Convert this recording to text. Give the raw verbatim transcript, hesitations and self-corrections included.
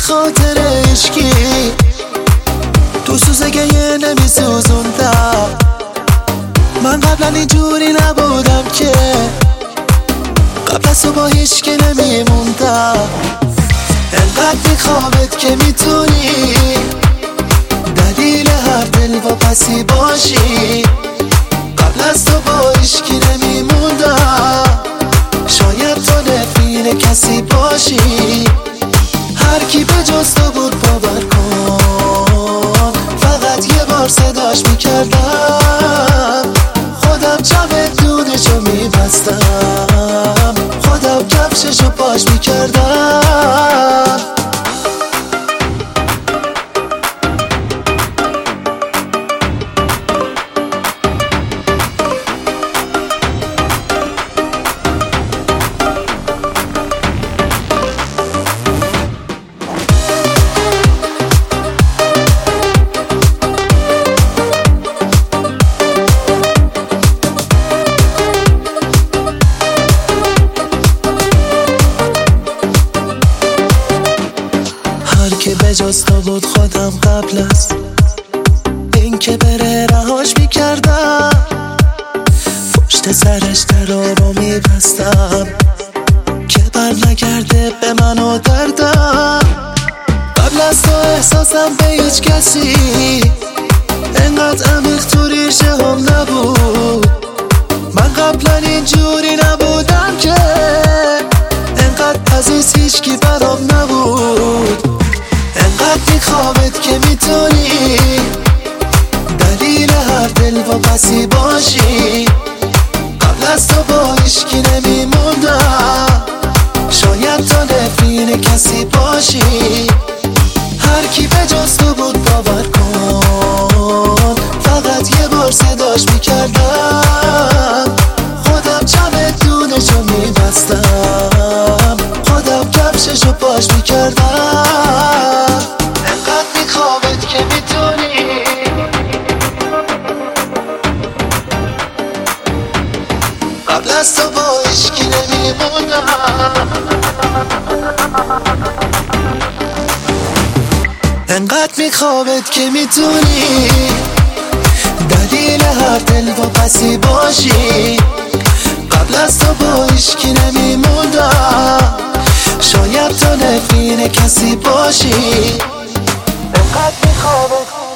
خاطر عشقی تو سوزگه نمی سوزوندم. من قبلا اینجوری نبودم که قبل از تو با هیچکی نمیموندم. انقدر میخوامت که میتونی دلیل هر دل و پسی باشی. قبل از تو با هیچکی نمیموندم. شاید تو نفرین کسی باشی. هر کی به جز تو بود باور کن، فقط یه بار صداش میکردم. خودم چاودونشو میبستم، خودم کفششو پاش میکردم. که به جز تو بود خودم قبل از این که بره رهاش میکردم. پشت سرش درا رو میبستم که بر نگرده به من و دردم. قبل از تو احساسم به هیچ کسی انقدر عمیق تو ریشه هم نبود. من قبلا اینجوری نبودم که انقدر عزیز هیچکی برام نبود. انقدر میخوامت که میتونی دلیل هر دل و پسی باشی. قبل از تو با هیچکی نمیموندم. شاید تو نفرین کسی باشی. هر کی به جز تو بود باور کن، فقط یه بار صداش میکردم. خودم چمدونشو میبستم، خودم کفششو پاش میکردم. که میتونی قبل از تو با عشقی نمیمونم. انقدر میخوامت که میتونی دلیل هر دل و پسی باشی. قبل از تو با عشقی نمیموندم. شاید تو نفرین کسی باشی. انقدر میخوامت